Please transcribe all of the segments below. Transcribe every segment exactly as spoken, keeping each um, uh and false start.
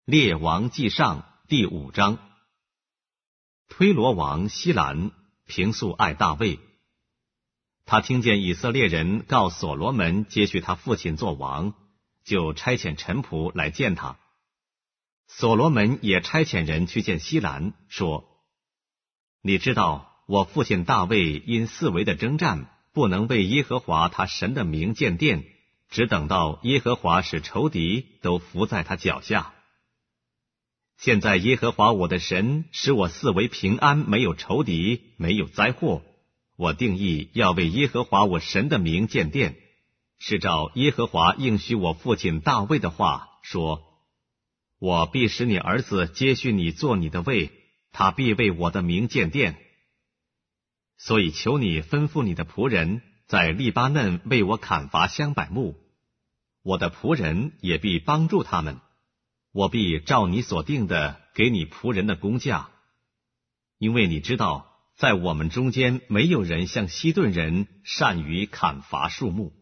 列王纪上第五章。推罗王西兰平素爱大卫，他听见以色列人告所罗门接续他父亲做王，就差遣臣仆来见他。所罗门也差遣人去见西兰，说：你知道我父亲大卫因四围的征战，不能为耶和华他神的名建殿，只等到耶和华使仇敌都伏在他脚下。现在耶和华我的神使我四围平安，没有仇敌，没有灾祸。我定义要为耶和华我神的名建殿，是照耶和华应许我父亲大卫的话说：我必使你儿子接续你做你的位，他必为我的名建殿。所以求你吩咐你的仆人在利巴嫩为我砍伐香柏木，我的仆人也必帮助他们。我必照你所定的给你仆人的工价，因为你知道，在我们中间没有人像西顿人善于砍伐树木。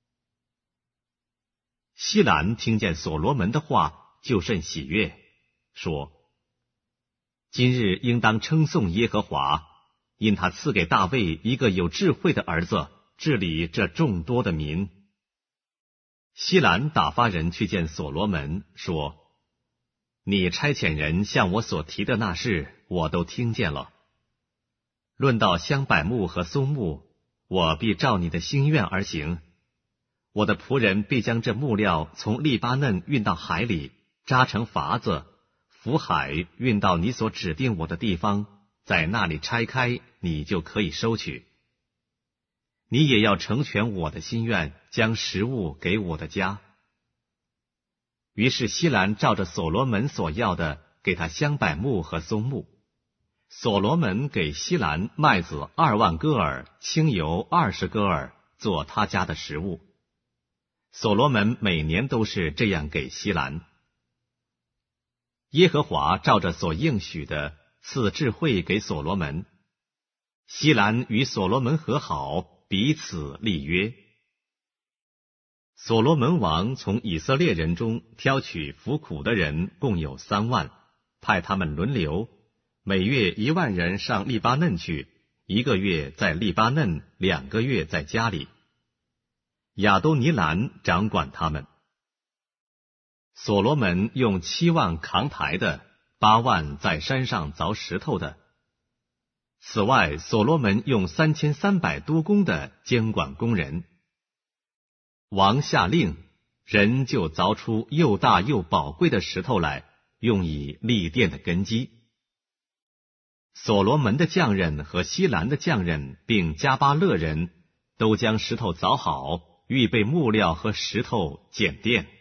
西兰听见所罗门的话，就甚喜悦，说：今日应当称颂耶和华，因他赐给大卫一个有智慧的儿子，治理这众多的民。西兰打发人去见所罗门，说：你差遣人向我所提的那事，我都听见了。论到香柏木和松木，我必照你的心愿而行。我的仆人必将这木料从利巴嫩运到海里，扎成筏子，浮海运到你所指定我的地方，在那里拆开，你就可以收取。你也要成全我的心愿，将食物给我的家。于是西兰照着所罗门所要的，给他香柏木和松木。所罗门给西兰麦子二万戈尔，清油二十戈尔，做他家的食物。所罗门每年都是这样给西兰。耶和华照着所应许的，赐智慧给所罗门。西兰与所罗门和好，彼此立约。所罗门王从以色列人中挑取服苦的人共有三万，派他们轮流，每月一万人上利巴嫩去，一个月在利巴嫩，两个月在家里。亚多尼兰掌管他们。所罗门用七万扛抬的，八万在山上凿石头的。此外，所罗门用三千三百多工的监管工人。王下令，人就凿出又大又宝贵的石头来，用以立殿的根基。所罗门的匠人和西兰的匠人并加巴勒人都将石头凿好，预备木料和石头建殿。